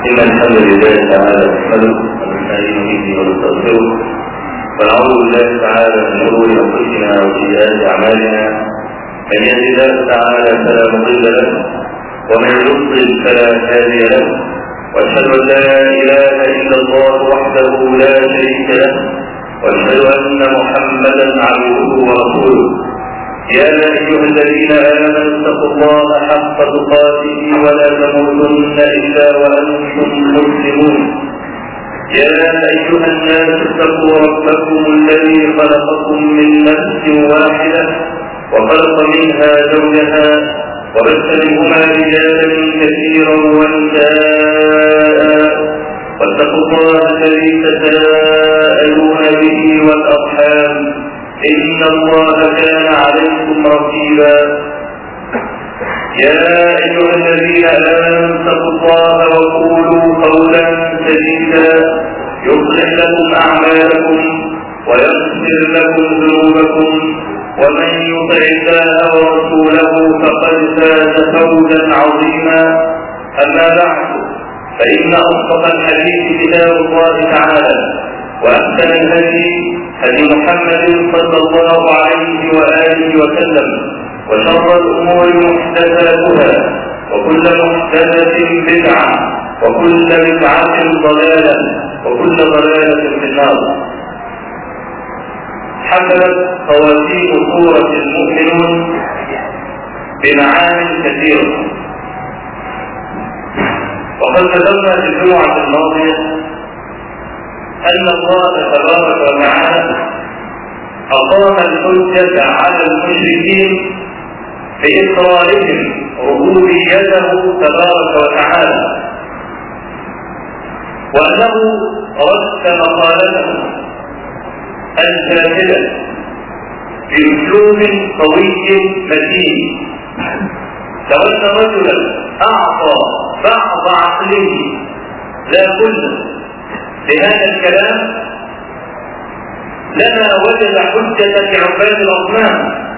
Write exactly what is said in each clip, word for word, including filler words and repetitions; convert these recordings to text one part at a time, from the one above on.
إن الحمد لله تعالى نحمده ونستعين به ونستغفره ونعوذ بالله تعالى من شرور أنفسنا وسيئات أعمالنا. من يهد الله تعالى فلا مضل له ومن يضلل فلا هادي له، وأشهد أن لا إله إلا الله وحده لا شريك له، وأشهد أن محمدا عبده ورسوله. يا أيها الذين آمنوا اتقوا الله حق تقاته ولا تموتن إلا وأنتم مسلمون. يا أيها الناس اتقوا ربكم الذي خلقكم من نفس واحدة وخلق منها زوجها وبث منهما رجالا كثيرا ونساء، واتقوا الله الذي تساءلون به والأرحام إن الله كان عليكم رقيبا. يا أيها الذين آمنوا اتقوا الله وقولوا قولا سديدا يصلح لكم أعمالكم ويغفر لكم ذنوبكم، ومن يطع الله ورسوله فقد فاز فوزا عظيما. أما بعد، فإن أصدق الحديث كتاب الله تعالى، وأحسن الهدي هدي محمد صلى الله عليه وآله وسلم، وشر الأمور محدثاتها، وكل محدثة بدعة، وكل بدعة ضلالة، وكل ضلالة في النار. حملت خواتيم سورة المؤمنون بمعاني كثيرة، وقد ذكرنا في الجمعة الماضية أن الله تبارك وتعالى أقام الحجة على المشركين بإقرارهم ربوبيته تبارك وتعالى، وأنه رد مقالته الفاسدة بأسلوب قوي متين. لو أن رجلا أعطى بعض عقله لا كله لهذا الكلام لما وجد حجة في عباد الأصنام،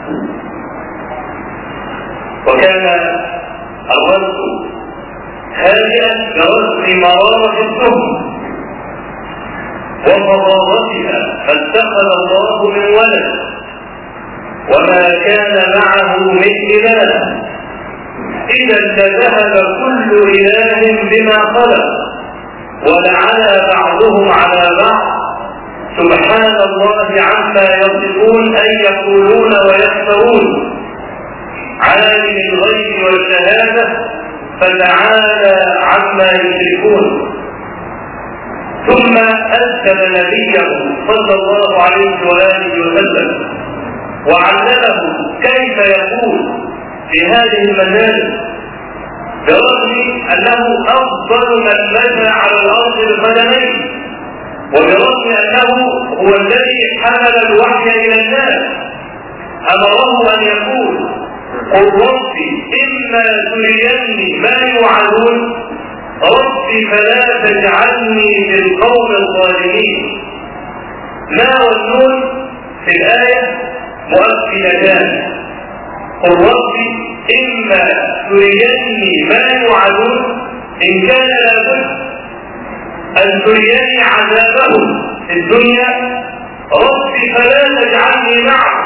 وكان الرد هادئا برسم مرارة التهم وفظاظتها، فاتخذ الله من ولد وما كان معه من إله، إذا لذهب كل إله بما خلق ولعلى بعضهم على بعض. سبحان الله عما يصفون أن يقولون ويفترون. عالم الغيب والشهادة فتعالى عما يشركون. ثم أسلم نبيه صلى الله عليه وآله وسلم وعلمه كيف يقول في هذه المجالس، برغم أنه أفضل من مشى على الأرض بقدميه، وبرغم أنه هو الذي حمل الوحي إلى الناس. أمره أن يقول: قل ربي إما تريني ما يوعدون ربي فلا تجعلني في القوم الظالمين. ما والنون في الآية مؤكدتان: قل ربي إما تريني ما يوعدون، إن كان لابد أن تريني عذابهم في الدنيا ربي فلا تجعلني معه.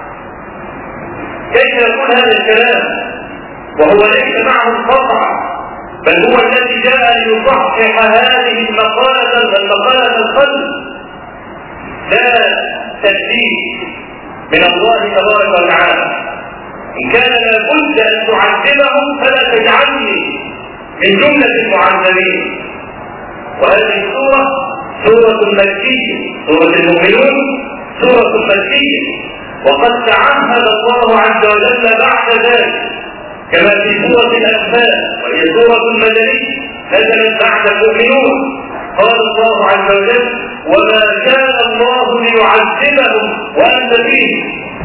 كيف يكون هذا الكلام وهو ليس معه القطع، بل هو الذي جاء ليصحح هذه المقالة المقالة القلب؟ لا تدبير من الله تبارك وتعالى. إن كان لابد أن تعذبهم فلا تجعلني من جملة المعذبين. وهذه السورة سورة مكية، سورة المؤمنون سورة مكية، وقد تعهد الله عز وجل بعد ذلك كما في سورة الأنفال، وهي سورة مدنية نزلت بعد المؤمنون. قال الله عز وجل: وما كان الله ليعذبهم وأنت فيهم.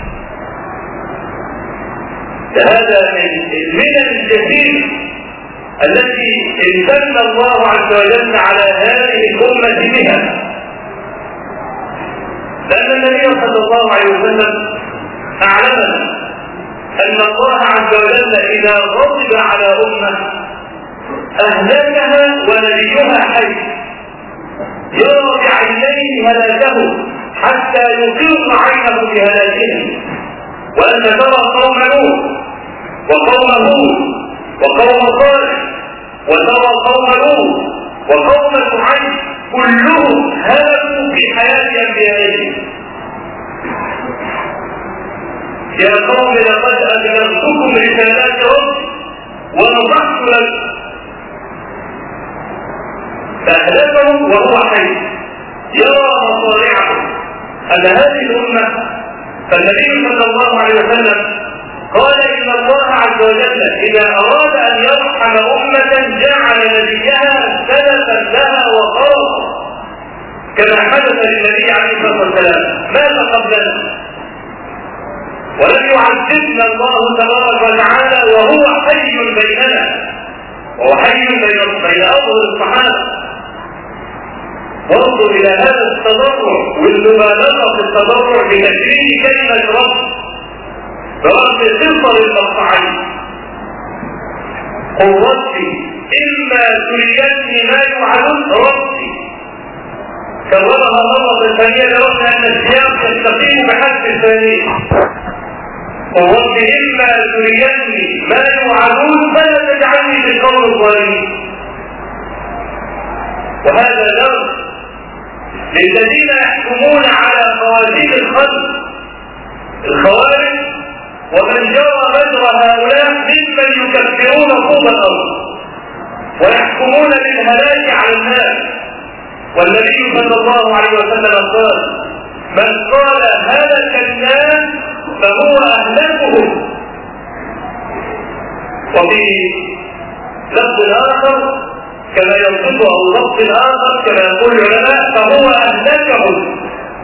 هذا من المنن الكثير التي امتن الله عز وجل على هذه الأمة بها، لأن النبي صلى الله عليه وسلم أعلمنا أن الله عز وجل إذا غضب على أمة أهلكها ونبيها حي يرى بعينيه هلاكه حتى يقر عينه بهلاكهم. وأن ترى قوم نوح وقوم هود وقوم صالح وترى قوم لوط وقوم شعيب كلهم هلكوا في حياة أنبيائهم. يا قوم لقد أبلغتكم رسالات ربي ونصحت لكم، فأهلكهم وهو حي يرى مصارعهم. أن هذه الأمة، فالنبي صلى الله عليه وسلم قال إن الله عز وجل إذا أراد أن يرحم أمة جعل نبيها سلفا لها وقرا، كما حدث للنبي عليه الصلاة والسلام مات قبلنا، ولم يعذبنا الله تبارك وتعالى وهو حي بيننا، وهو حي بين أظهر الصحابة. وانظر إلى هذا التضرع والمبالغة في التضرع بتكريم كلمة رب برغم قصر المقطعين. قل ربي إما تريدني ما يوعدون ربي، كررها مرة ثانية لرغم أن السياق يستقيم بحسب الثانية. قل ربي إما تريدني ما يوعدون فلا تجعلني في القوم الظالمين. وهذا درس للذين يحكمون على خواتيم الخلق، الخوارج ومن جرى مجرى هؤلاء ممن يكفرون طوب الارض ويحكمون بالهلاك على الناس. والنبي صلى الله عليه وسلم قال: من قال هلك الناس فهو اهلكهم. وفي لفظ اخر كما يصفه او لفظ اخر كما يقول العلماء فهو اهلكهم.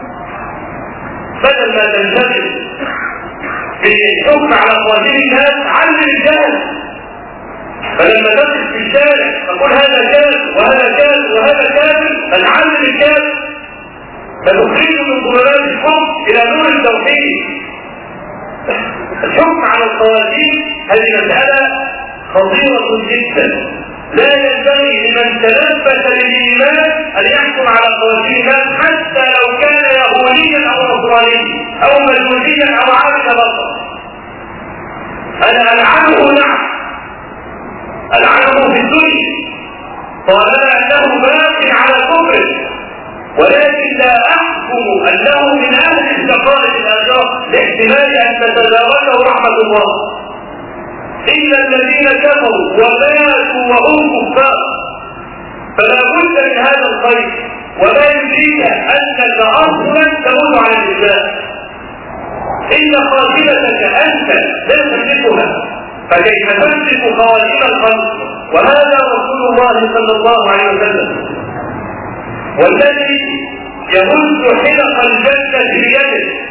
بدل ما تنتبه بالحكم على خواتيم الناس علم الجهل. فلما تقف في الشارع تقول هذا كافر وهذا كافر وهذا كافر، فتعلم الكافر فتخرجه من ظلمات الحكم الى نور التوحيد. الحكم على الخواتيم هذه مسألة خطيرة جدا، لا ينبغي لمن تلبس بالايمان ان يحكم على خواتيم الناس حتى لو كان يهوديا او نصرانيا او مجوسيا او عابد بصر. انا العنه نعم، العنه في الدنيا طالما انه باق على كفره، ولكن لا احكم انه من اهل الشقاء الاخره لاحتمال ان تتداركه رحمه الله. إلا الذين كفروا وماتوا وهم كفار، فلا بد من هذا الخير. وما يدريك أنك أصلا تموت على الإسلام، إن خاتمتك أنت لا تملكها، فكيف تملك خواتيم الخلق؟ وهذا رسول الله صلى الله عليه وسلم، والذي يمد حلق الجنة بيده،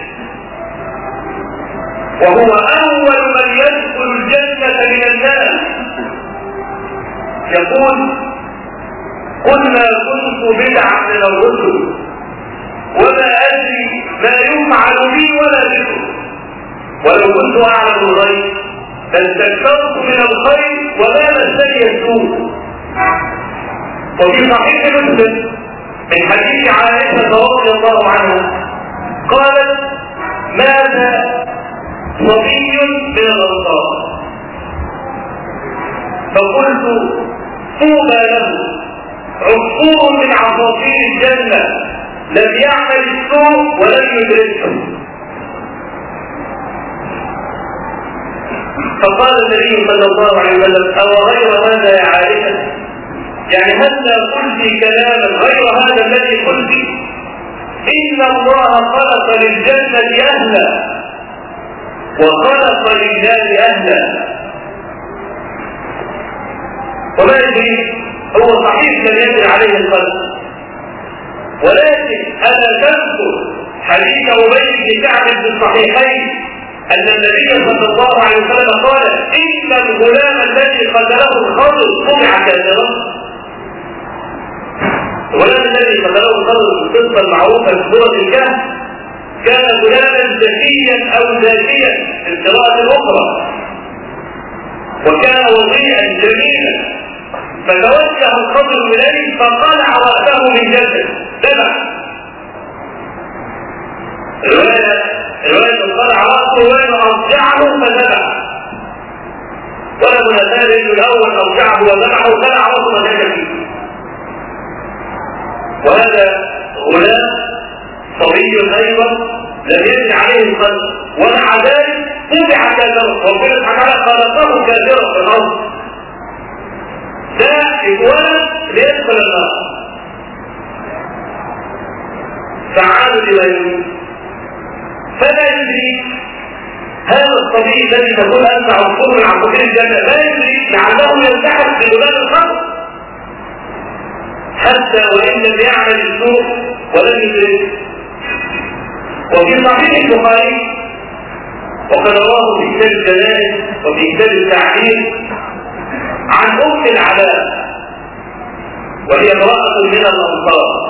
وهو أول من يدخل الجنة من الناس. يقول: قل ما كنت بدعا من الرسل وما أدري ما يفعل بي ولا بكم، ولو كنت أعلم الغيب لاستكثرت من الخير وما مسني السوء. وفي صحيح مسلم من حديث عائشة رضي الله عنها قالت: ماذا صبي من الأنصار، فقلت: طوبى له، عصفور من عصافير الجنة لم يعمل السوء ولم يدركه. فقال النبي صلى الله عليه وسلم: أو غير هذا يا عائشة؟ يعني هل قلت كلاما غير هذا الذي قلت؟ إن الله خلق للجنة أهلا وخلق لله أهلا. وما يدري، هو صحيح لم يدري عليه القلب، ولكن ألا تذكر حديث أبي بن كعب في الصحيحين أن النبي صلى الله عليه وسلم قال: إن الغلام الذي قتله الخضر طبع كافرا. الغلام الذي قتله الخضر في القصة المعروفة في سورة الكهف كان غلاما ذكيا أو ذكيا في القراءة الأخرى، وكان وضيعا جميلا فتوجه الخضر اليه فقلع راسه من جسده ذبح. روايه روايه قلع راسه وروايه ارجعه فذبح، ولا مناسبه انه الاول ارجعه وذبحه وخلع راسه ما كان فيه. وهذا غلام صبي ايضا لم يجد عليه القلب، ومع ذلك طبع كافرا، ربنا سبحانه وتعالى خلقه كافرا في الارض. ده اتولد ليدخل النار، فعاد لما يريد. فلا يدري هذا الصبي الذي تقول انت عنصر من عناصر الجنه، لا يدري لعله يلتحق بذباب الخمر حتى وان لم يعمل السوء ولم يدرك. وفي صحيح البخاري وقد رواه في كتاب الجنائز وفي كتاب التعبير عن ام العلاء وهي امراه من الانصار،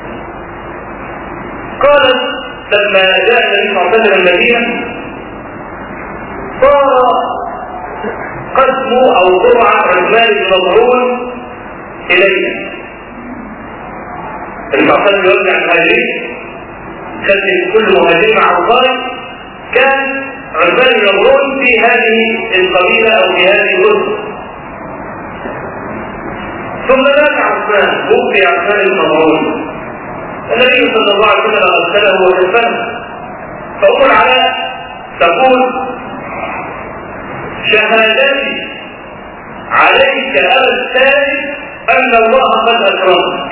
قالت لما جاء النبي صلى الله عليه وسلم المدينه صار قسم او قرعه عثمان بن مظعون الينا. النبي صلى الله عليه وسلم يوزع المهاجرين، كان كل مهاجر مع انصار، كان عثمان بن مظعون في هذه القبيله او في هذه الاسره. ثم مات عثمان، توفي عثمان بن مظعون، النبي صلى الله عليه وسلم غسله وكفنه. فأم العلاء تقول شهادتي عليك أبا الثالث أن الله قد أكرمك.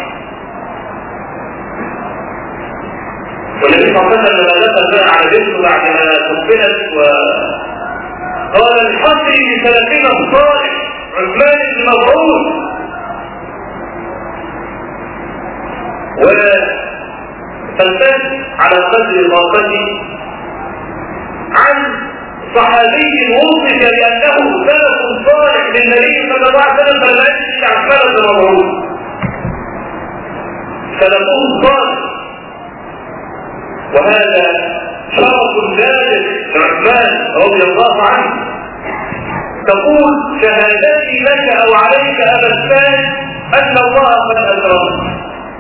والنبي صلى الله عليه وسلم لما دخل بقى على بنته بعد ما كفنت وقال الحصري بسلفنا الصالح عثمان بن مظعون، وفلسفت على قدر طاقته عن صحابي وصف بأنه سلف صالح للنبي صلى الله عليه وسلم فلا يجد عثمان بن مظعون سلفه صالح. وهذا شرف ذلك لعثمان رضي الله عنه. تقول شهادتي لك او عليك ابا الثالث ان الله قد اكرمك.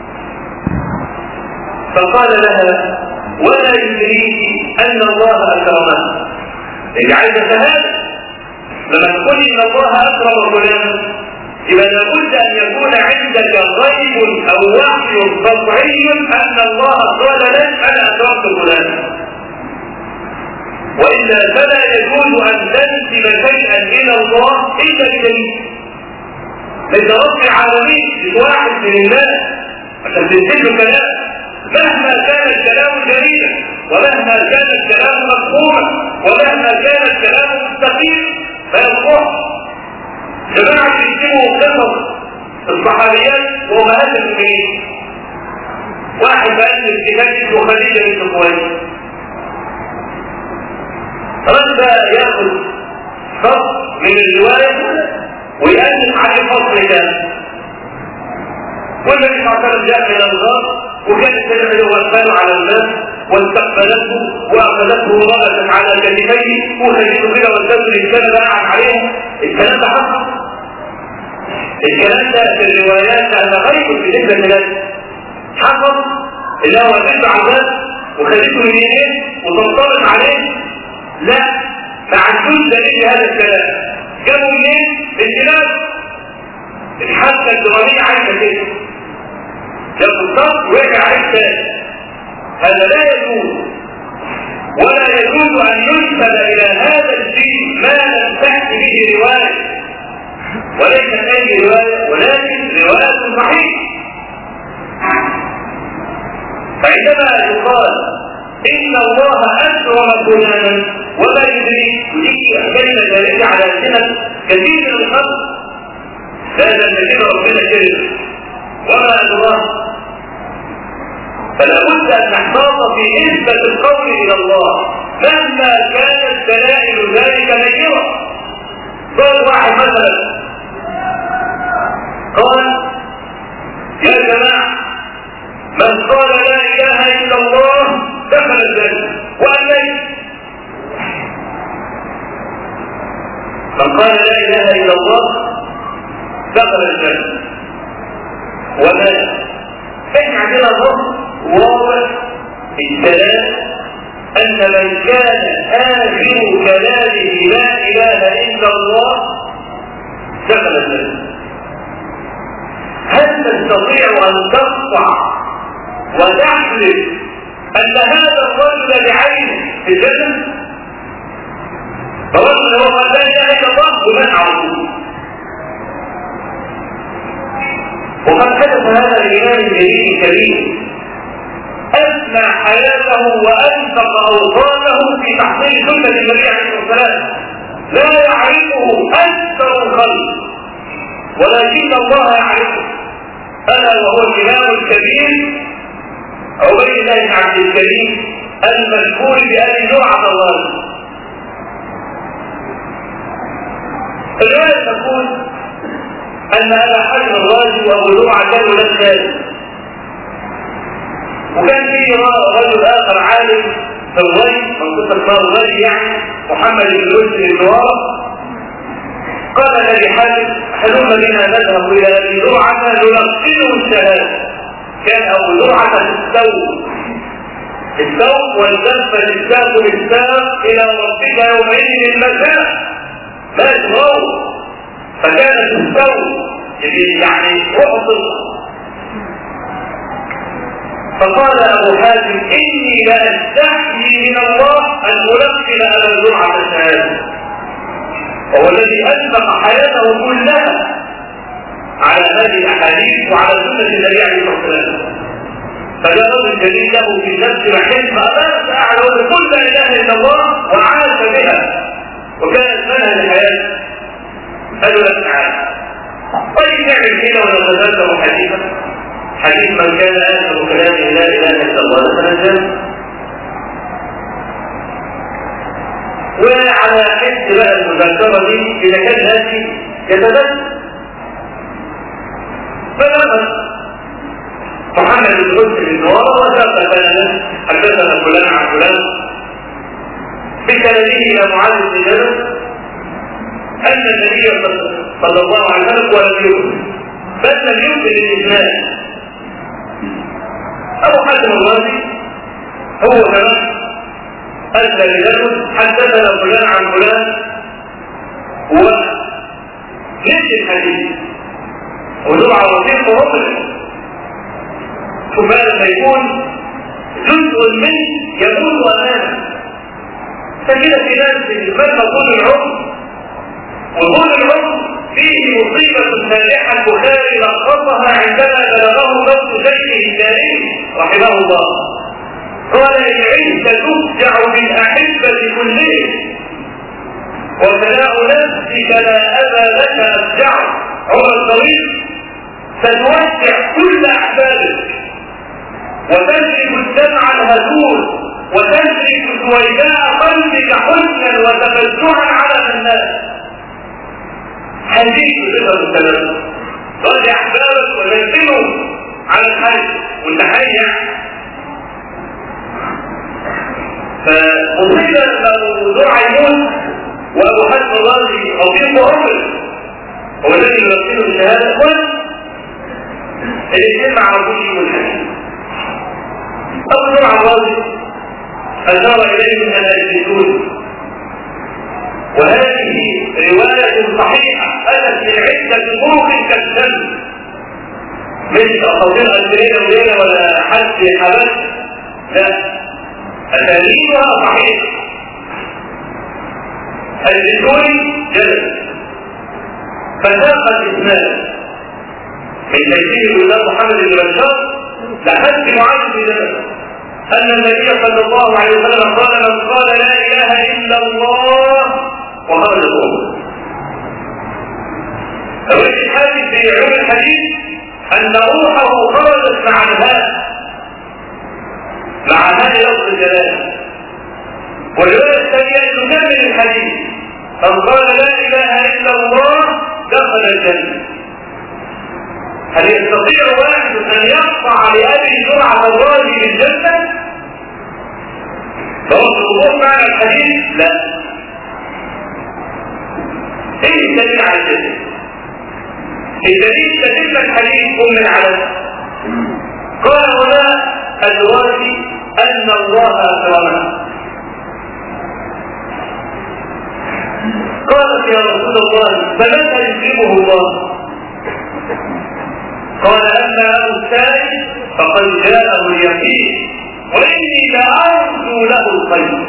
فقال لها ولا يدريك ان الله اكرمك. اللي عايزه شهاده لما تقول ان الله اكرم فلان يبقى لابد ان يكون عندك غيب او وحي قطعي ان الله قال لك انا اكرمت فلان، والا فلا يجوز ان تنسب شيئا الى الله الا بدليل. ليس رب العالمين مش واحد من الناس عشان تنسب له كلام، مهما كان الكلام جميلا ومهما كان الكلام مفهوما ومهما كان الكلام مستقيم فيصلح. جماعة يكتبوا قصص الصحابيات وأمهات المؤمنين. واحد بألف كتاب اسمه خديجة بنت خويلد، رد ياخذ فصل من الرواية ويألف عليه فصل ثاني. والنبي صلى الله عليه وسلم جاء إلى الغار وكانت تدعو وثبان على الناس واستقبلته واخذته ورغبت على كتفيه وخليته كده والتزل الكلام قاعد عليهم. الكلام ده حصل، الكلام ده في الروايات كان غير بالنسبه للناس حصل، اللي هو تدعو على الناس وخليته من يمين وتنطبق عليه. لا، ما عندوش دليل هذا الكلام. جابوا منين؟ بالكلام الحادثه الدراميه عايزه كده، جابوا الصف وقع عليه ثاني. هذا لا يجوز، ولا يجوز ان ينسب الى هذا الدين ما لم تأتي به روايه، وليست اي روايه ولكن روايه صحيحه. فعندما يقال ان الله اكرم فلانا ولا يدري كلمه ذلك على سنه كثير من الخلق، هذا الذي ربنا كرم وما ادراك. فلا بد ان نحتاط في نسبه القول الى الله مهما كانت دلائل ذلك نكره. قال واحد مثلا قال يا جماعه من قال لا اله الا الله دخل الجنه، وقال ليس من قال لا اله الا الله دخل الجنة. وما احنا عندنا نص واضح في الكلام ان من كان اخر كلامه لا اله الا الله دخل الجنة. هل تستطيع ان تقطع وتحلف ان هذا الرجل بعينه في الجنة؟ فالرجل هو قال لا اله الا الله ومن عرفه. وقد حدث هذا الإمام الجليل الكبير أثنى حياته وأنفق أوطانه في تحصيل سنة النبي عليه الصلاة والسلام، لا يعرفه أكثر الخلق ولكن الله يعرفه، ألا وهو الإمام الكبير عبيد الله بن عبد الكريم المشهور بأبي زرعة الله. الرواية تقول أن أبا حاتم الرازي وأبو زرعة كانوا ناس، وكان فيه رجل آخر عالم في الري منطقة نار الري يعني محمد بن يوسف النوار، قال لأبي حاتم حلم بنا نذهب إلى أبي زرعة نلقنه الشهادة. كان أبو زرعة في السوق السوق والزفة الساق بالساق إلى ربك يومئذ المساء ما يتغوى، فكان في السوق يعني أعطل. فقال أبو حاتم إني لأستحيي من الله أن ألقن أبا زرعة الشهادة، وهو الذي أنفق حياته كلها على هذه الأحاديث وعلى سنة النبي عليه الصلاة والسلام. فجاء رجل جليل له في نفس محل فأمام أعلى كل لا إله إلا الله وعاش بها وكانت منها لحياته. قالوا لا تعالى طيب نعمل كده ونتذكر حديثا حديث من كان آخر كلامه لا إله إلا الله دخل الجنة. وعلى حس بقى المذكرة دي إذا كان هاتي يتذكر. فلما محمد بن مسلم النوار وشاف لنا حدثنا فلان عن فلان بكلامه إلى معاذ بن جبل أن النبي صلى الله عليه وسلم ولم يؤمن بل لم يؤمن الإسلام. أبو حاتم الرازي هو كمان أدى لذلك حدثنا فلان عن فلان ونفس الحديث وزرعة وثيق وربنا، ثم لما يكون جزء منه يموت أمامه. فكده في ناس بالنسبة طول العمر، وطول العمر فيه مصيبة فادحة البخاري لخصها عندما بلغه موت شيخه التاريخ رحمه الله. قال العزة تفجع بالأحبة كلهم وفناء نفسك لا أبا لك أفجع. عمر الطويل ستوسع كل أحبابك وتجرب الدمع الهزول وتجرب سويداء قلبك حزنا وتفزعا على الناس. هذه صفة السلام. رد أحبابك وذكرهم على الحج والتحية. فمصيبة لو زرع يموت وأبو حاتم الرازي رفيق عمر هو الذي يلقنه الشهادة كل الاثنين مع ربوش والحج. أبو زرع الرازي أشار إليه من الأجلسون، وهذه رواية صحيحة أتت من عدة طرق كالدم، مش أصدر أسرين وليلة ولا حد حبس، لا أساليبها صحيحة. الزيتوني جلس فساق الإسناد من تيسير الوزارة محمد بن بشار لحد معاذ بن جبل أن النبي صلى الله عليه وسلم قال من قال لا إله إلا الله وخرج الروح. فوجد الحادث في علوم الحديث أن روحه خرجت مع الهاء مع هاء لفظ الجلال. والرواية الثانية أن نكمل الحديث من قال لا إله إلا الله دخل الجنة. هل يستطيع واحد أن يقطع لأبي زرعة الرازي بالجنة؟ فهو الوقوف معنى الحديث؟ لا. ايه الدليل على الجنة؟ الدليل تتم الحديث ام العلم قال هنا الوارثي ان الله اكرمه. قالت يا رسول الله فمتى يكرمه الله؟ قال اما السائل فقد جاءه اليقين واني لارجو له الخير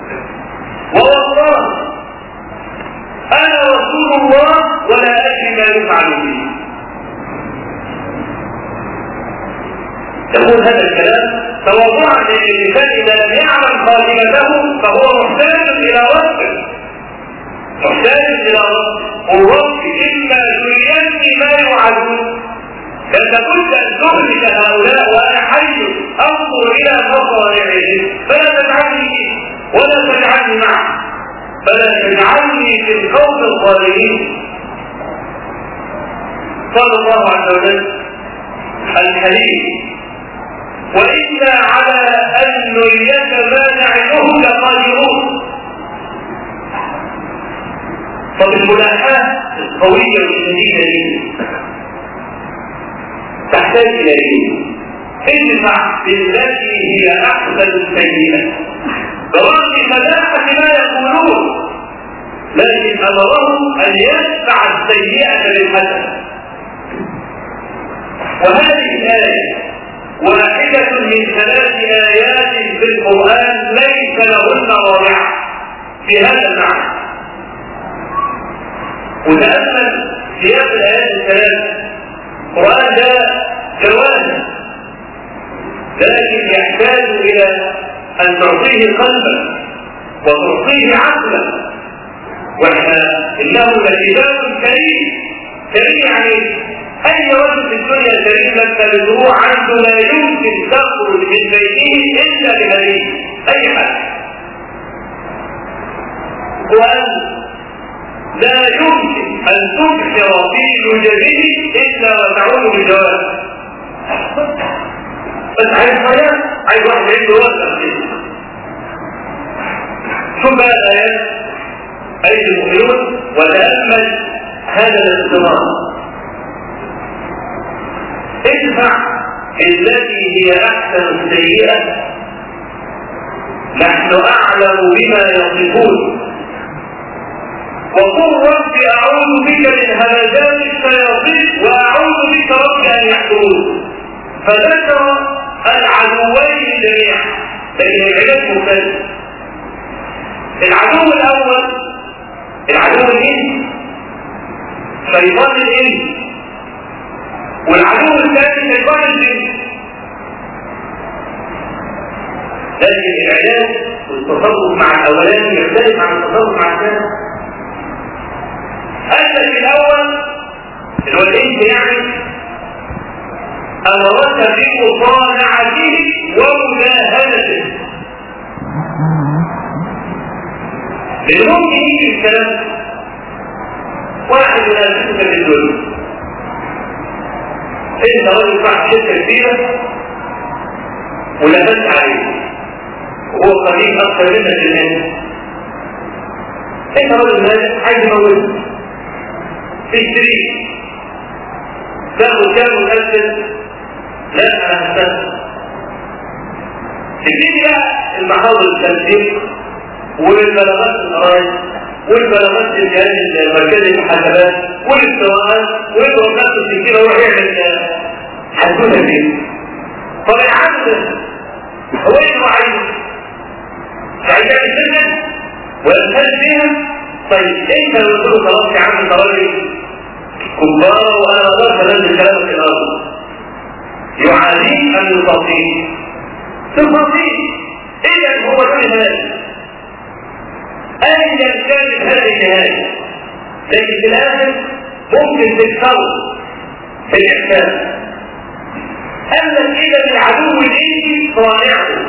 والله انا رسول الله ولا ادري ما يفعل به. يقول هذا الكلام تواضعا للانسان اذا لم يعلم خاتمته فهو محتاج الى ربه، محتاج الى ربه، والرب اما يريني ما يوعدون فلابد ان تهلك هؤلاء وانا حي انظر الى مصارعهم فلا تجعلني ولا تجعلني معه فلا تجعلني في القوم الظالمين. قال الله عز وجل الحليم وإنا على أن نريك ما نعده لقادرون. طب الملاحاة القوية والشديدة دي تحتاج إلى إيه؟ ادفع بالتي هي أحسن السيئة برغم فلاحة ما يقولون، لكن أمرهم أن يدفع السيئة بالحسنة. وهذه الآية واحدة من ثلاث آيات في القرآن ليس لهن رابعة في هذا المعنى. وتأمل سياق الآيات الثلاث. القرآن ده جواز لكن يحتاج إلى أن تعطيه قلبا وتعطيه عقلا. وإحنا إنه لكتاب كريم. كريم يعني أي رجل في الدنيا كريم لما بتروح عنده لا يمكن تخرج من بيته إلا بهديه أي حد. وأن لا يمكن أن تبشر في زوجته إلا وتعود بجواب. بس عايز حياة، عايز واحد عنده وقت كده. شوف بقى الآيات أيها المؤمنون وتأمل هذا الاستمرار. ادفع التي هي أحسن السيئة نحن أعلم بما يصفون وقل رب أعوذ بك من همزات الشياطين وأعوذ بك رب أن يحضرون. فذكر العدوين جميعا لكن العلاج مختلف. العدو الأول العدو الإنس شيطان الإنس، والعدو الثاني شيطان الجن. لكن العلاج والتصرف مع الأولاني يختلف عن التصرف مع الثاني. الذي الأول اللي هو الإنس يعني أمرك بمصانعته ومجاهدته. بالممكن يجي الكلام واحد ينافسك في الدنيا، انت رجل صاحب شركه كبيره ولبست عليه وهو قليل اكثر منك في الناس. انت رجل ناجح عايز يموتك تشتريه تاخد كام وتنزل. لا انا هستنى تبتدي بقى المحاضر التنسيق والبلاغات القرايب والبلاغات الجهاز المركزي للمحاسبات والاستواءات ويضرب نفسه السكينه ويروح يعمل حدوته فيه. طب العدل هو ايه هو عايز؟ عايز يعمل سنه ويمتاز فيها. طيب انت لو قلت له خلاص يا عم انت راجل كبار وانا اقدر انزل كلامك في الارض يعانيه ان يصفيه تصفيه. اذا هو ده النهايه ايا كانت هذه النهايه، لكن في الاخر ممكن تكسره في الاحساس. اما اذا العدو الانسي صانعه،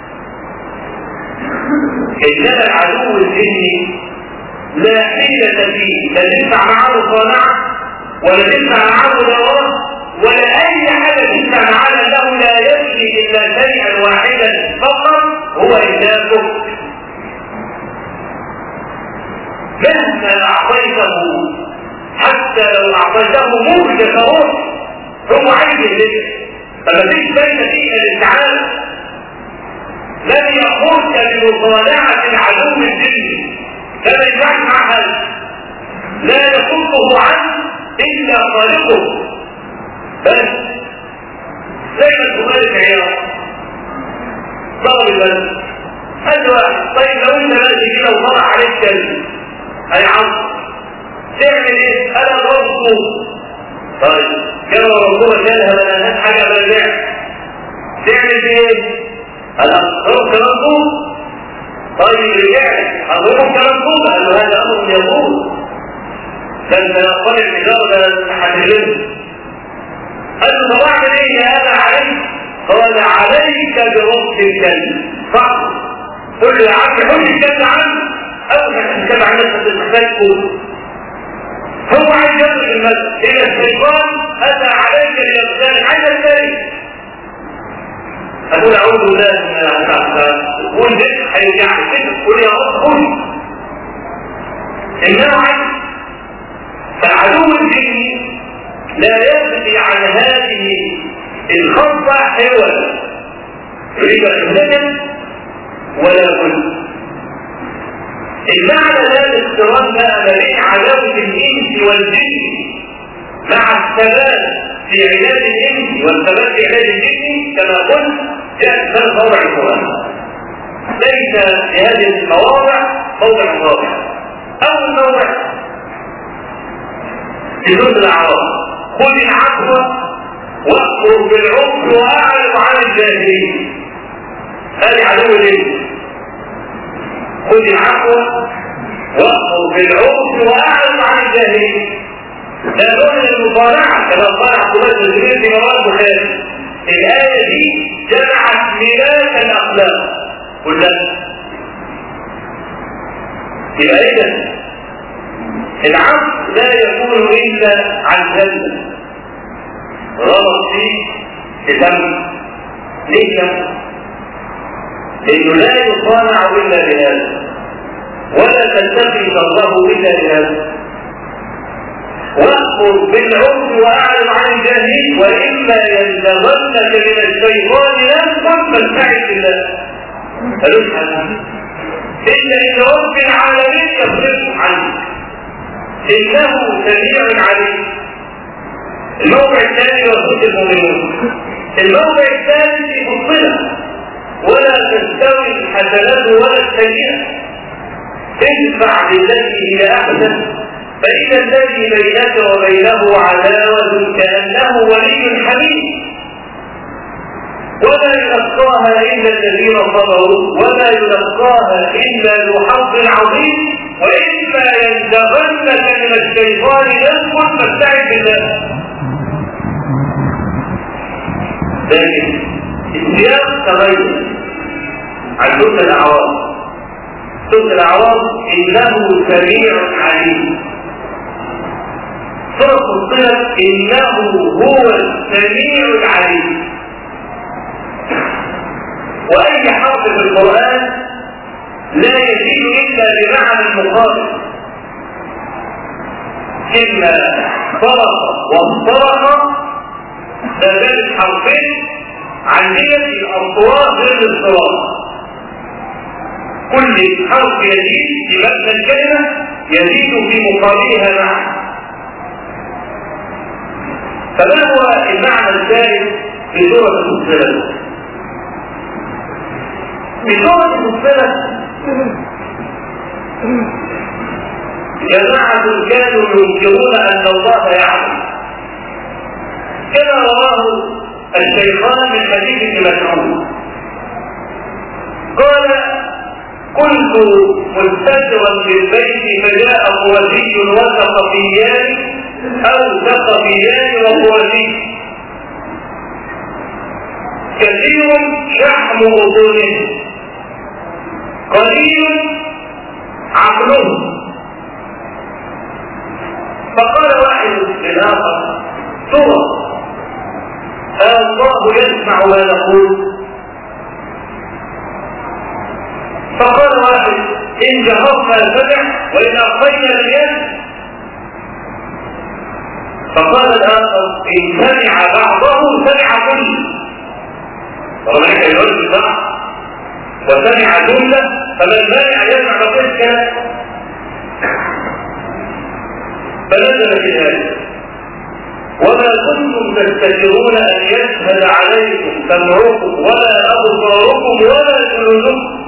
انما العدو الانسي لا حيلة فيه، لا تدفع معه صانعه ولا تدفع معه دواء ولا اي حاجه تدفع معه له. لا يجري الا شيئا واحدا فقط هو اهلاكه. مهما اعطيته حتى حتى لو اعطيته موجة روح هو عايز الذكر، فما فيش فايدة فيها للتعالى. لم يأمرك بمصانعة العدو الديني، لم يجمع معها، لا يصده عنه إلا خالقه بس. زي ما تقول عياض ضرب بس قال له واحد طيب لو انت ماشي كده وطلع عليك كلب هيعصر تعمل ايه؟ انا ضربه. طيب كما ربنا كانها بنانات حاجه برجع تعمل ايه؟ انا ضربت ربه. طيب رجعت اضربه كربه. قال له هذا امر يقول لن تنقل الحجاره تحمله. قال له طب اعمل ايه هذا عليك؟ قال عليك برب الكلب. صح قل له يا عم حط الكلب عنه او الكلب عن نفسك تحتاجه. هو عايز يضرب المثل الى الشيطان اتى عليك ليبتلي عايز الثاني. اقول اعوذ بالله من الشيطان قول ذكر هيرجع كده قول يا رب قول انه عايز. فالعدو الديني لا يبني عن هذه الخطة حولا يريد الهدف ولا بد. المعنى لا الاقتران بقى ما بين عداوة الانس والجن مع الثبات في علاج الانس والثبات في علاج الجن كما قلت جاء في موضع القرآن. ليس في هذه المواضع موضع رابع. اول موضع في سورة الأعراف خذ العفو واكفر بالعرف واعرض عن الجاهلين. هذه عدو الانس. خذ العفو واكفر بالعرف واعرض عن الجاهلين. لا نؤمن المصارعه كما قال عبد الله بن زبير في رواه البخاري. الايه دي جمعت ميراث الاخلاق كلها. يبقى اذا العفو لا يكون الا عن ذنب غلط فيه بذنب. ليه؟ لانه لا يصانع الا بهذا ولا تتقي ضره الا بهذا. واكفر بالعرف واعرض عن الجاهلين واما ينزغنك من الشيطان نزغ فاستعذ بالله. ملوش حل الا ان رب العالمين يصرفه عنك انه سميع عليم. الموضع الثاني وصف المؤمنون. الموضع الثالث في فصلة ولا تستوي الحسنات ولا السيئة ادفع بالتي هي احسن فإن الذي بينك وبينه عداوة كأنه ولي حميم ولا يلقاها إلا الذين صبروا ولا يلقاها إلا ذو حظ عظيم وإما ينزغنك من الشيطان نزغ فاستعذ بالله. لكن السياق تغير عن سورة الأعراف. سورة الأعراف إنه سميع عليم. سورة فصلت إنه هو السميع العليم. وأي حرف في القرآن لا يزيد إلا بمعنى المقابل. إما صرخ واصطرخ فذلك حرفين عندنا الأصوات غير الصراط. كل حرف يزيد في مبنى الكلمة يزيد في مقابلها معه. فما هو المعنى الثالث في سورة المفصلة؟ في سورة المفصلة جماعة كانوا ينكرون أن الله يعلم كما رواه الشيخان من حديث ابن مسعود قال كنت مستجرا للبيت فجاء قرشي وثقفيان او ثقفيان وقرشي كثير شحم بطونه قليل عقله. فقال واحد للآخر سوى الله يسمع ما نقول؟ فقال واحد إن جهرنا سمع وإن أخفينا اليد. فقال الآخر إن سمع بعضه سمع كله. طبعا احنا يقول البعض وسمع جملة فمن مانع يسمع بقية الكلام. فنزل في ذلك وما كنتم تستكبرون أن يشهد عليكم سمعكم ولا أبصاركم ولا جلودكم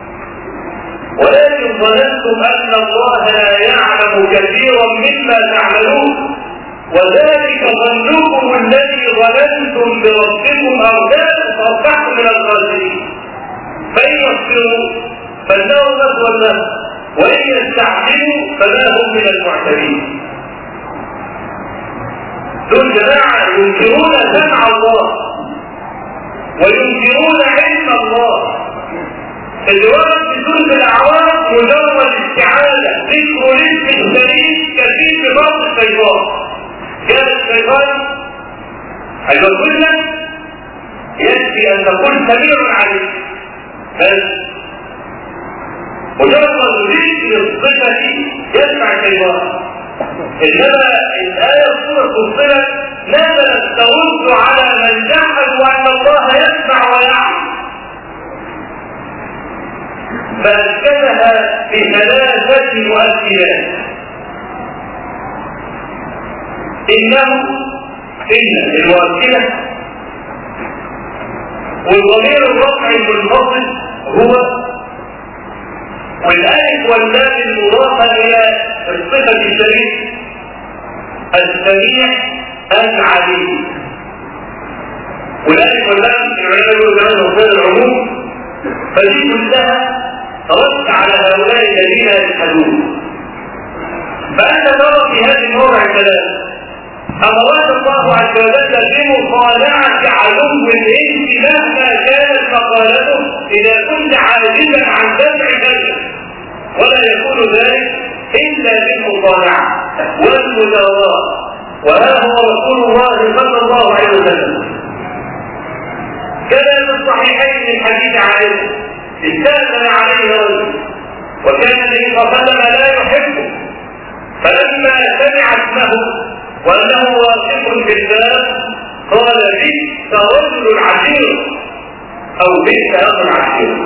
ولكن ظننتم أن الله لا يعلم كثيرا مما تعملون وذلك ظنكم الذي ظننتم بربكم أرداكم فأصبحتم من الخاسرين. فإن يصبروا فالنار مثوى لهم وإن يستعجلوا فما هم من المعتدين. دول جماعة ينكرون سمع الله وينكرون علم الله. اللي ورد في سورة الأعراف مجرد استعاذة ذكر الاسم الشريف كثير بفضل الشيطان. كان الشيطان هيقول لك يكفي أن تكون سميع عليك بس مجرد ذكر الصفة يسمع الشيطان. إنما الآية سورة فصلت نزلت ترد على من جحدوا أن الله يسمع ويعلم فأسكتها بثلاثة مؤثرات. إنه إن المؤثرة والضمير الرفع المنفصل هو والآية واللام المضافة إلى الصفة الشريفة السميع العليم. والآية واللام العلماء يقولون كمان مصدر العموم فدي كلها رد على هؤلاء الذين يجحدون. فأنت ترى في هذه الموضع الثلاث أمرك الله عز وجل بمصالحة عدو الإنس مهما كانت مقالته إذا كنت عاجزا عن دفع ذلك ولا يكون ذلك إلا بالمصالحة والمجاورة. وها هو رسول الله صلى الله عليه وسلم كان في الصحيحين من حديث عائشة استأذن عليه رجل وكان النبي صلى الله عليه وسلم لا يحبه فلما سمع اسمه وأنه واثق في الباب قال بئس رجل العشير أو بئس أخو العشير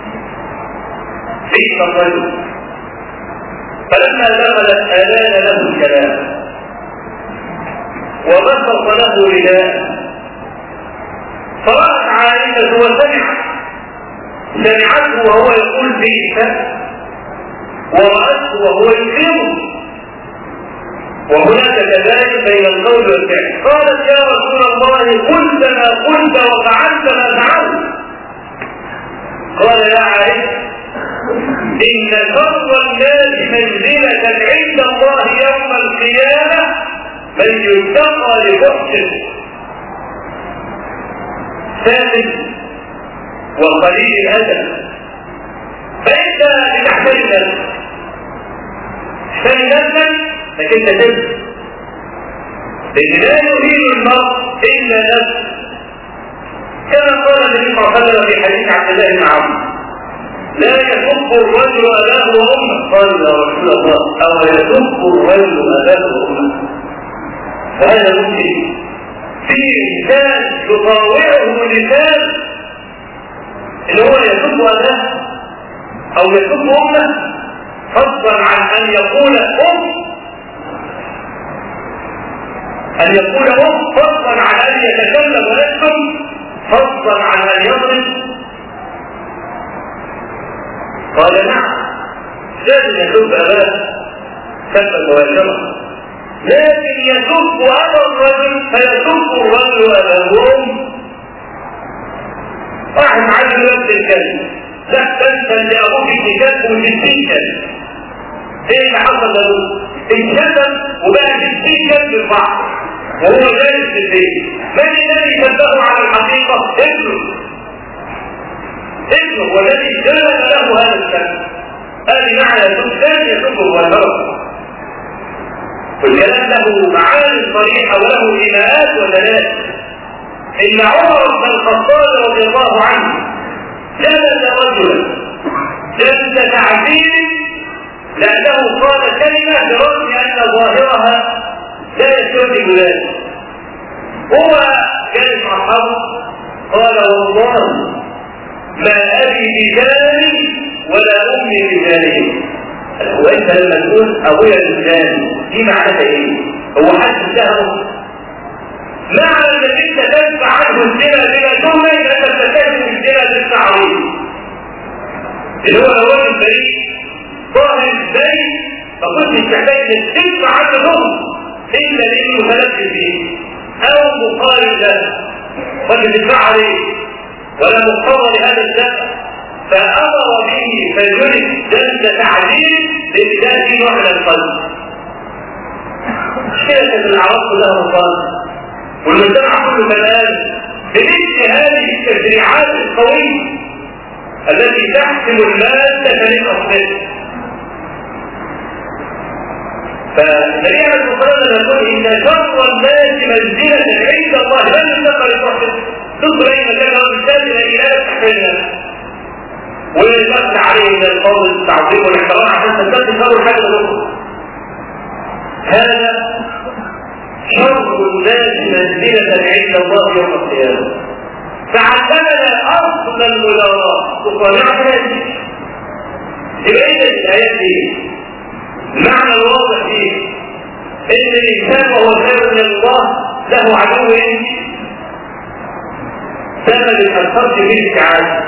بئس الرجل. فلما دخلت آلان له الكلام وبسط له رداء فرأت عائشة وسمعت سمعته وهو يقول بئس ورأته وهو يكرمه وهناك كذلك بين القول والفعل. قالت يا رسول الله قلت ما قلت وفعلت ما فعلت. قال يا عائشة إن شر الناس منزلة عند الله يوم القيامة من يتقى لفحشه سامن وقليل الأدب. فأنت بتحترم نفسك احترم نفسك لكن تدرس لأن لا يريد المرء إلا نفسه كما قال النبي صلى الله عليه وسلم في حديث عبد الله بن عمرو لا يسب الرجل أباه وأمه. قال يا رسول الله أو يسب الرجل أباه وأمه. وهذا ممكن في إنسان يطاوعه لسان اللي هو يسب أباه أو يسب أمه فضلا عن أن يقول أم أن يقول أم فضلا عن أن يتكلم ويكتم فضلا عن أن يضرب. قال نعم لازم يسب أباه سبا مباشرة لكن يسب أبا الرجل فيسب الرجل أباه أم. واحد عايز نفس الكلمة لا تنسى لأبوك كتاب وستين كلمة. ايه اللي حصل له؟ انشتم وبقى ستين كلمة في بعض وهو جالس في البيت. من الذي سبه على الحقيقة؟ ابنه ابنه والذي جلد له هذا الكلام. هذه معنى سبحان يسبه والهرب والكلام له معاني صريحة وله إيماءات ودلالات. إن عمر بن الخطاب رضي الله عنه جلد رجلا جلد تعذيب لأنه قال كلمة برغم أن ظاهرها لا يستوجب ذلك. هو كان أصحابه قال والله ما أبي بجاني ولا أمي بجاني. هو أنت لما تقول أبويا بجاني دي معناتها إيه؟ هو حد اتهمه؟ معنى أنك أنت تدفع عنه الزنا بلا تهمة يبقى أنت بتتهم الزنا بالتعويض. اللي هو الأول البريء ظاهر البريء فكنت تحتاج أن تدفع عنه تهمة إلا لأنه متلبس به أو مقارن له وأنت تدفع عليه ولا مقتضى لهذا الدفع فأمر به فيجرد جلد تعذيب لإبداء نوع من القلب. شركة الأعراض كلها مقارنة والمجتمع كله كالآن بمثل هذه التشريعات القوية التي تحسم المادة للأصل. فالنبي عليه الصلاة والسلام يقول إن شر الناس منزلة عند الله لن يتقى للمحسن تدخل أي مكان أو بالتالي إلى إله تحتاجها ويتقى عليه من الفضل التعظيم والاحترام عشان تتقي شر حاجة أخرى. هذا شر الناس منزلة عند الله يوم القيامة. فعلمنا أصل المدارات وصانع هذه. يبقى إذا الآيات دي المعنى الواضح فيه ان الانسان وهو خير من الله له عدو يمشي سبب الخرج فيه السعاده.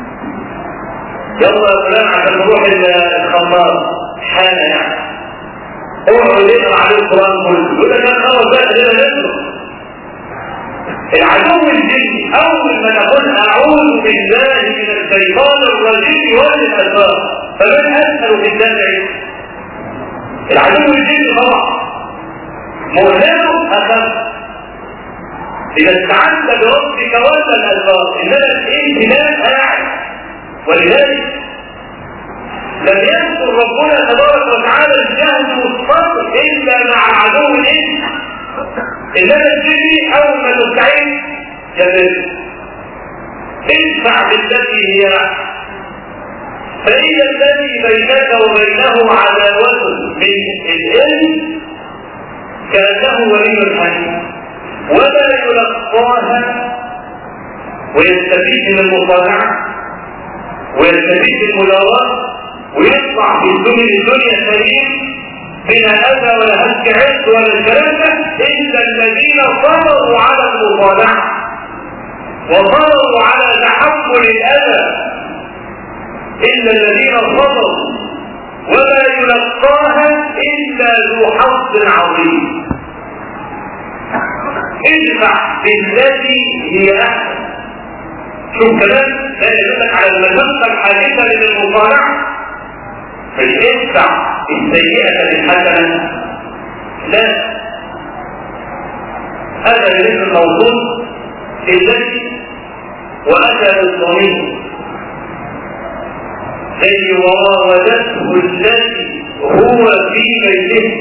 يلا يا فلان عشان نروح الخمار حاله يعني اقعد يقرا عليه القران كله يقول لك انا خلاص بقى خلينا نقرا. العدو الجني اول ما نقول اعوذ بالله من الشيطان الرجيم والاسباب فمن اسال في الدفع العدو الجني طبعا مهلته أخف. إذا استعنت بربك ولا الأسباب إنما الامتنان قاعد. ولذلك لم يذكر ربنا تبارك وتعالى الجهل والصبر إلا مع العدو الإنس. إنما الجني أول ما تستعين يبدأ ادفع بالتي هي فإذا الذي بينك وبينه عداوة من الإنس كأنه ولي حميم ولا يلقاها ويستفيد من المصارعة ويستفيد من الملاوات ويطلع في الدنيا الدنيا سليم بلا أذى ولا هزك عز ولا شركة إلا الذين صبروا على المصارعة وصبروا على تحمل الأذى إلا الذين صبروا وما يلقاها إلا ذو حظ عظيم. ادفع بالتي هي أحسن. شوف كمان لا يدلك على المشقة الحادثة من المصارعة مش ادفع السيئة بالحسنة لا هذا ليس الموضوع الذي وأتى بالضمير الذي وراودته التي هو في بيته.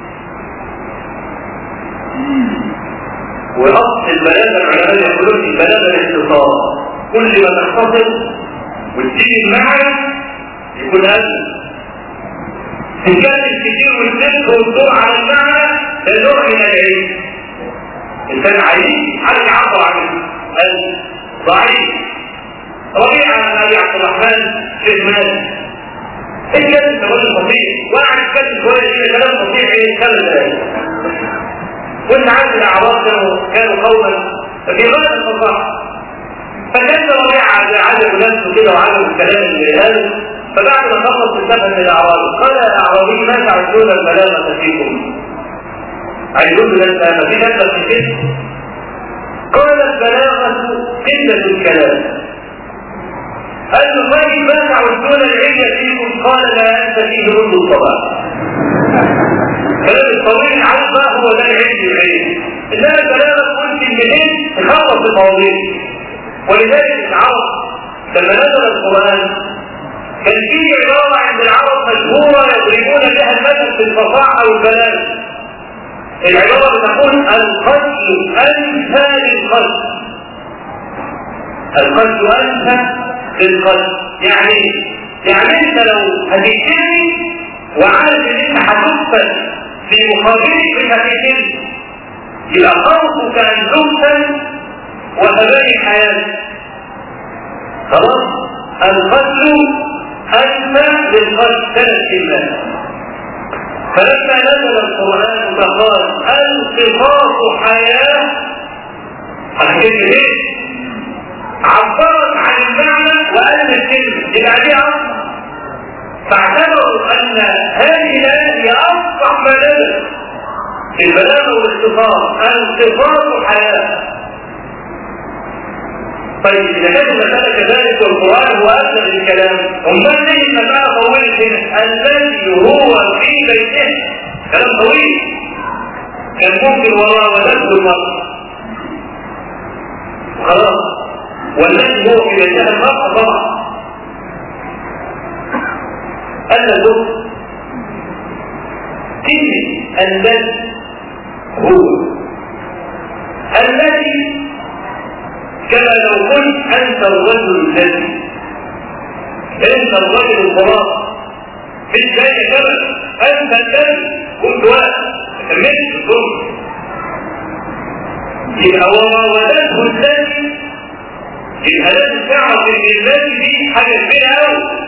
وأصل البلاغة العلماء يقولون البلاغة الاختصار كل ما تختصر وتجيب المعنى يكون أزل تتكلم كتير والذكر والدور على المعنى ده نوع من العلم. الإنسان عايز حاجة يعبر عنه ضعيف. ربيع عن أبي عبد الرحمن شيخ مالك اتكلم كلام فصيح وقعد يتكلم شويه كده كلام فصيح ايه خمس دقايق وانت عارف الاعراب كانوا كانوا قوما في غايه الفصاحه فكان ربيع عجب نفسه كده وعجب الكلام اللي قاله فبعد ما خلص السفر من الاعراب قال يا اعرابي ما تعدون البلاغه فيكم؟ عايزون انت ما في نفسك في كده؟ قال البلاغه قله الكلام. قال له طيب ما تعدون العلم فيكم؟ قال لا انت فيه منذ الصباح. كلام الطويل عن ما هو ده العلم العلم انما البلاغه قلت كلمتين تخلص المواضيع. ولذلك العرب لما نزل القران كان في عباره عند العرب مشهوره يضربون بها المثل في الفصاحه والبلاغه. العباره بتقول القتل انفى للقتل. القتل انفى للقتل يعني يعني انت لو هتقتلني وعارف ان انت هتقتل في مقابله بحقيقته، يبقى خوفك أن تقتل وهباء الحياة. خلاص القتل أنفع للقتل الله. فلما نزل القرآن فقال القصاص حياة، الكلمة دي عبرت عن المعنى وقال الكلمة يبقى دي أصلا، فاعتبروا أن هذه الآية هي أصح ما نزل في البلاغة والاختصاص، القصاص حياة. طيب إذا كانت المسألة كذلك والقرآن هو أبلغ الكلام، أمال ليه المسألة طويلة هنا؟ الذي هو في بيته كلام طويل، كان ممكن وراودته المرأة خلاص، والذي هو في بيتها المرأة طبعا. أنا قلت كلمة الذي هو الذي، كما لو قلت أنت الرجل الذي، أنت الرجل الخلاص في الجاية كما أنت الذي قلت واحد كملت الظلم، يبقى وراودته الذي، يبقى لازم تعرف ان الذي دي حاجة كبيرة أوي.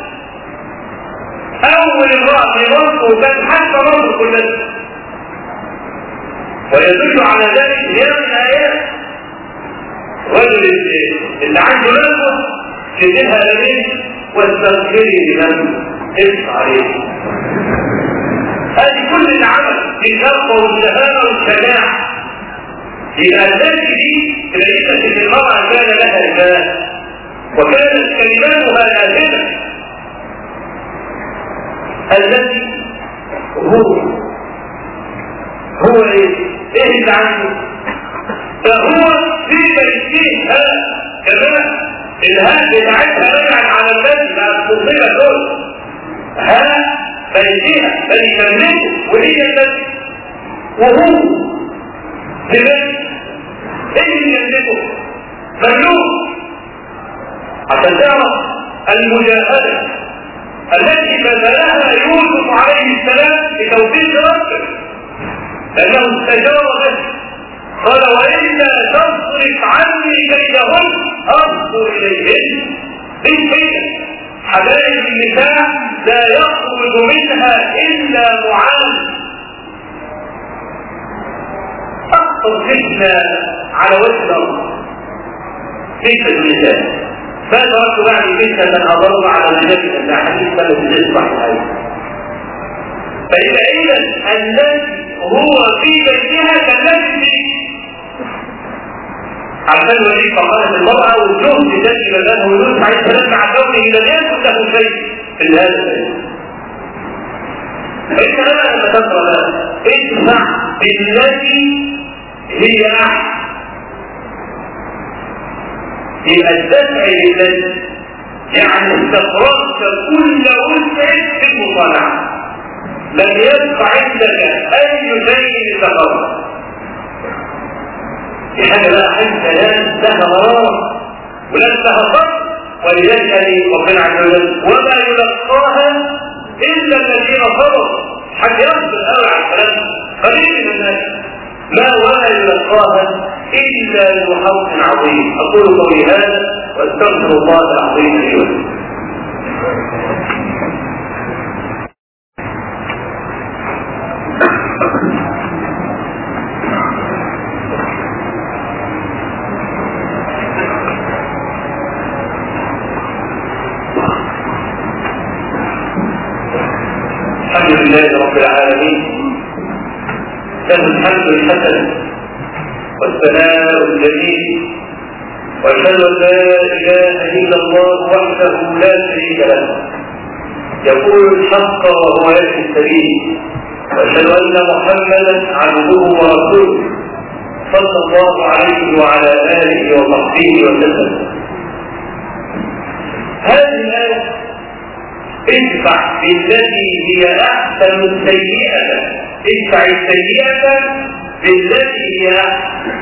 أول امرأة في مصر وكان حتى مصر كلها، ويدل على ذلك زيادة الآيات. الرجل اللي عنده نفسه شدها لديه واستغفري لنفسه اقف عليه. هذه كل العمل في الشرطة والشهامة والشجاعة. يبقى الذي دي تلاقيها في المرأة كان لها رجال وكانت كلماتها نافذة. الذي هو هو ايه؟ ايه اللي عنده؟ فهو في بيتها كمان الهاء بتاعتها رجعت على الذي بقى تصيبها دول ها بيتها بل يملكه وهي الذي وهو في بيت ايه اللي يملكه؟ مملوك. عشان تعرف المجاهدة التي بذلها يوسف عليه السلام لتوفيق ربه، لأنه استجار به قال وإلا تصرف عني كيدهن أصب إليهن. دي كده حبايب النساء لا يخرج منها إلا معاذ. أكثر فتنة على وجه الأرض فتنة النساء، ما تركت بعد فتنة أضر على الرجال أن حديث بلد الجسم الحياة. فإذا إذا الذي هو في بيتها كالذي فيه عشان وليه فقالت المرأة والجهد الذي بذله يوسف عليه السلام مع كونه لم يكن له شيء في هذا البيت. فإنت لما تقرأ ادفع بالذي هي أحسن، يبقى الدفع بالذي يعني استفرغت كل وسع في المصانعة، لم يبقى عندك أي شيء لتفرغ. في حاجة بقى حاجة لازم لها مرار ولازم لها صبر، ولذلك ربنا عز وجل وما يلقاها إلا الذين صبروا. حد يصبر قوي على الكلام قليل من الناس، ما ولا يلقاها إلا ذو حظ عظيم. أقول قولي هذا واستغفر الله العظيم لي ولكم. الحمد لله رب العالمين، له الحمد الحسن والثناء الجميل، واشهد ان لا اله الا الله وحده لا شريك له يقول الحق وهو يهدي السبيل، واشهد ان محمدا عبده ورسوله صلى الله عليه وعلى اله وصحبه وسلم. هذه الايه ادفع بالتي هي احسن السيئه، ادفع السيئه بالتي هي احسن.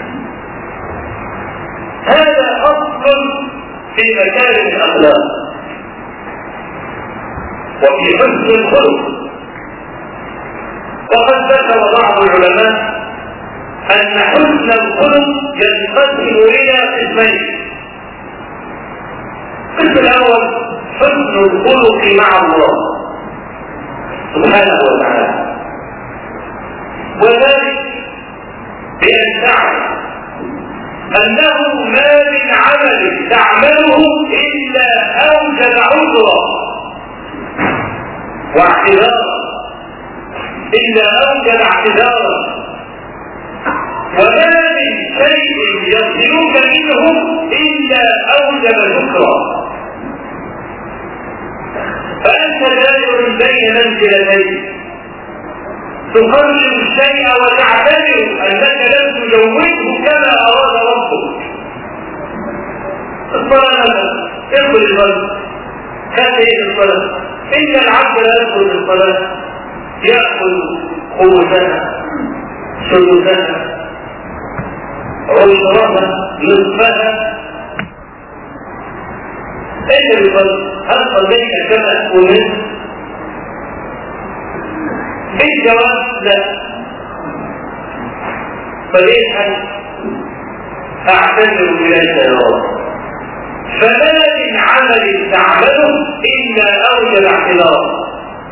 هذا اصل في مكارم الاخلاق وفي حسن الخلق. وقد ذكر بعض العلماء أن حسن الخلق ينقسم إلى قسمين. القسم الأول حسن الخلق مع الله سبحانه وتعالى، وذلك بأن تعلم أنه ما من عمل تعمله إلا أوجب عذرا واعتذارا، إلا أوجب اعتذارا، وما من شيء يصلك منه إلا أوجب شكرا. فأنت دائر بين منزلتين، تقرر الشيء وتعتبر أنك لم تجوزه كما أراد ربك. الصلاة مثلا يدخل الصلاة، هذه هي الصلاة. إن العبد لا يدخل الصلاة يأخذ خبزها سدسها عشرها نصفها. أنت بفضل هل صليت كما أمرت؟ بالجواب لا. فليس أعتذر إلى السيارات. فما من عمل تعمله إلا أوجب اعتذارا،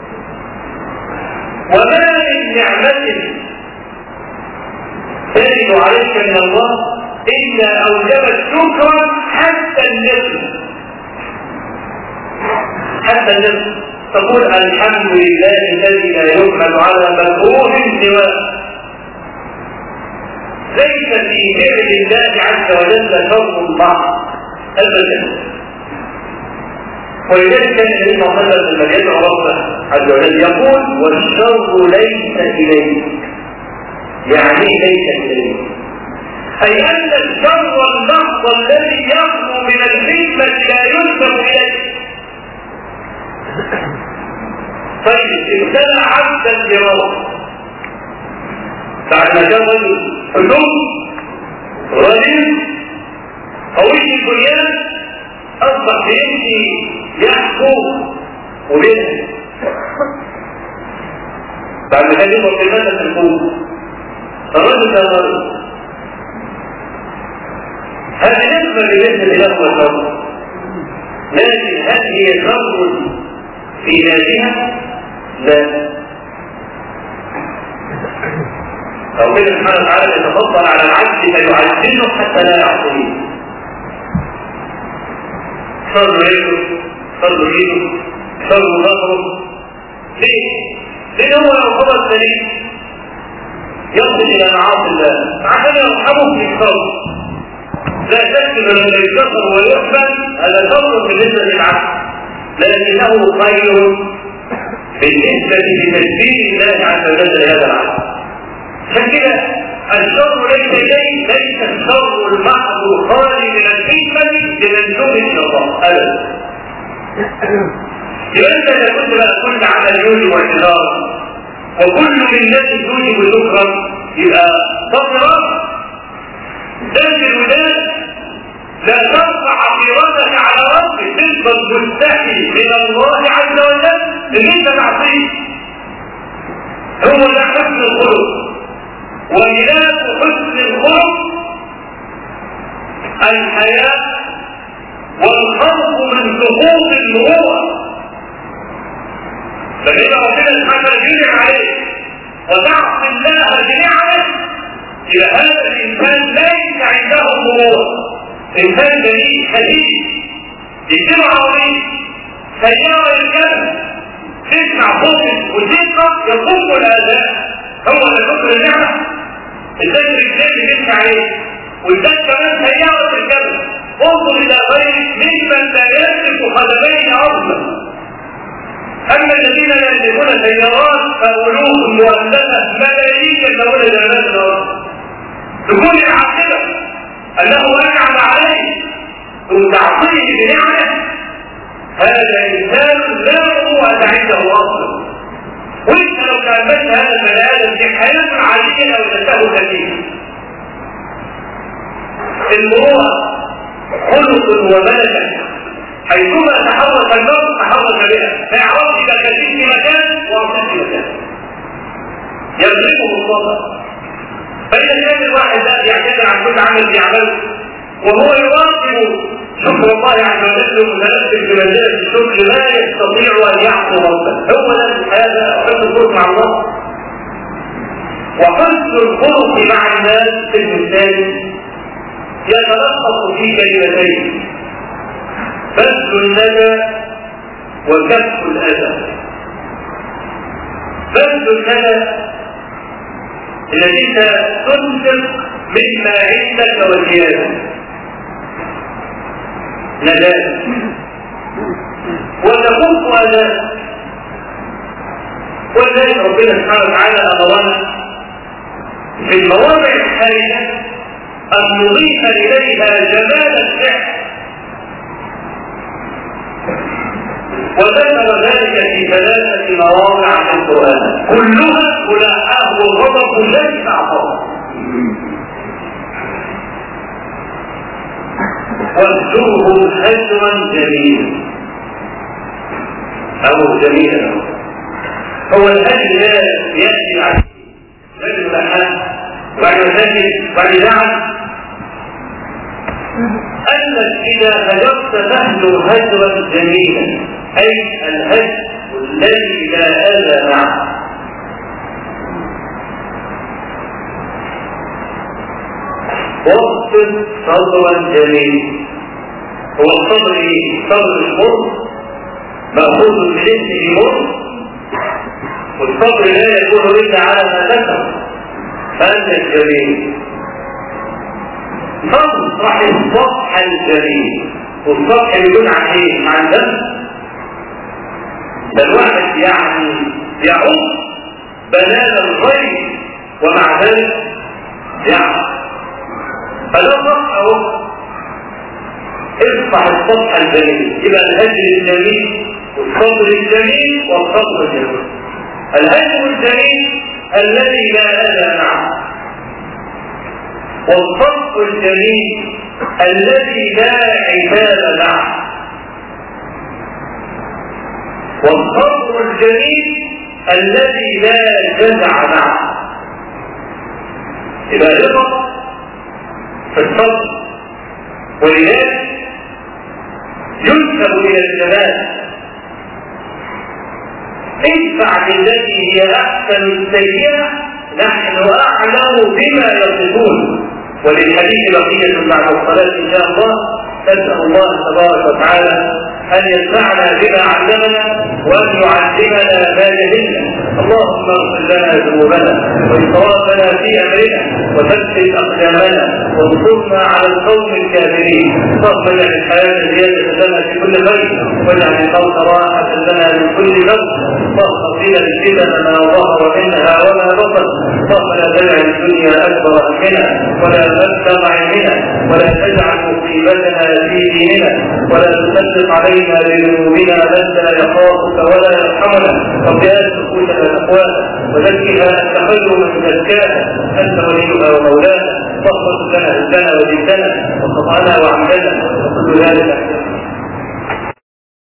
وما من نعمة تجد عليك من الله إلا أوجبت شكرا حتى النصف. حتى النصف تقول الحمد لله الذي لا يحمد على مكروه سواه. ليس في فعل الله عز وجل شر بعض أبدا. ولذلك كان النبي صلى الله عليه وسلم لما يدعو ربه عز وجل يقول والشر ليس إليك، يعني ليس إليك، أي أن الشر المحض الذي يخلو من الحكمة لا ينسب إليك. طيب ابتلى عبدا برب بعد ما كان رجل حلوم رجل قوي البنيان أصبح بيمشي يحكو وبينه بعد ما كان يضرب في المدى في الفوق. الرجل ده رجل هذه نسبة بالنسبة لله والشر، لكن هل هي شر في ذاتها؟ لا. ربنا سبحانه وتعالى يتفضل على العبد فيعززه حتى لا يعصيه. شر رجله، شر ايده، شر ظهره. ليه؟ لأن هو لو خبط سليم يصل إلى معاصي الله عشان يرحمه في الشر. لا شك أن لما يكفر ويحمل هذا شر بالنسبة للعبد، لكنه خير بالنسبة لتدبير الله عز وجل لهذا العبد. فكده الشر ليس إليه، ليس الشر المحض الخالي من الحكمة لمنسوب إلى الله أبدا. يبقى أنت إذا كنت بقى كل عمل يوجب اعتذار وكل من الناس يوجب شكرا يبقى صبرا ذات الوداد. لا ترفع حقيرتك على ربك، تفضل مستحي من الله عز وجل ان انت تعصيه. هو ده حسن الخلق، وإله حسن الخلق الحياة والخوف من سقوط المروءة. فإذا ربنا سبحانه يجري عليه وتعصي الله بنعمه إلى هذا الإنسان ليس عنده مروءة. إنسان جميل حديث يجمع عظيم سيارة الكلب تسمع صوت الموسيقى يقوم الآذان. هو اللي فكر النعمة الذكر الجيد اللي انت عليه، والذكر كمان سيارة الكلب. انظر إلى غيرك ممن لا يملك قدمين أصلا. أما الذين يملكون سيارات فأولوه مؤلفة ملايين يدعون إلى هذا الأرض تكون العاقبة أنه أنعم عليه وتعطيه بنعمة. هذا إنسان لا قوة عنده أصلا. وإنت لو كملت هذا البني آدم في حياة عادية لو تنتهوا كثيرا. المروءة خلق وملكة، حيثما تحرك الموت تحرك بها، ما يعرفش يبقى كثير في مكان وأصل في مكان. يغلبه الطبع. فإذا كان الواحد لا يعتذر عن كل عمل بيعمله وهو يواصل شكر الله عز وجل ومتمسك بمنزلة الشكر لا يستطيع أن يعصي ربه. هو ده هذا حسن الخلق مع الله. وحسن الخلق مع الناس في الإنسان يتلخص في كلمتين: بذل الندى وكف الأذى. بذل الندى الذي تنفق مما عندك وزيادة، نداء، وتكف أذى. ولذلك ربنا سبحانه وتعالى أمرنا في المواضع الحالية أن نضيف إليها جمال الفعل، وذكر ذلك في ثلاثة مواضع في القرآن كلها ملاحاه الغضب ليس عطاء. واهجره هجرا جميلا أو جميلا. هو الهجر لا يأتي عن هجر الأحد وعن الهجر وعن الزعل. أنك إذا هجرت تهجر هجرا جميلا، أي الهجر الذي لا أذى معه. واصبر صبرا جميلا. هو الصبر صبر المر مأخوذ من اسمه مر، والصبر لا يكون إلا على ما ذكر. فأنت الجميل تصفح الصفح الجميل. والصفح يكون عن ايه؟ عن دم. ده الواحد يعني يعود بنان الغير ومع ذلك يعني فلا صفح اهو. اصفح الصفح الجميل. يبقى الهجر الجميل والصبر الجميل والصبر الجميل. الهجر الجميل الذي لا أذى معه، والصبر الجميل الذي لا عتاب معه، والصبر الجميل الذي لا جزع معه. يبقى رضا في الصبر. ولذلك ينسب إلى الجمال: ادفع بالتي هي احسن السيئه نحن اعلم بما يصفون. وللحديث بقيه بعد الصلاه ان شاء الله. نسال الله تبارك وتعالى ان ينفعنا بما علمنا وان يعلمنا ما جهلنا. اللهم اغفر لنا ذنوبنا واسرافنا في امرنا وثبت اقدامنا وانصرنا على القوم الكافرين. اللهم اجعل الحياه زياده لنا في كل خير واجعل الموت راحه لنا من كل ذنب. اللهم اغفر الفتن ما ظهر منها وما بطن. اللهم لا تجعل الدنيا اكبر همنا ولا مبلغ علمنا ولا تجعل مصيبتنا في ديننا ولا تسلط علينا بذنوبنا من لا يخافك ولا يرحمنا. رب آت نفوسنا تقواها وزكها انت خير من زكاها انت وليها ومولاها. واغفر لنا ذنوبنا وجدنا وخطانا وعملنا وكل ذلك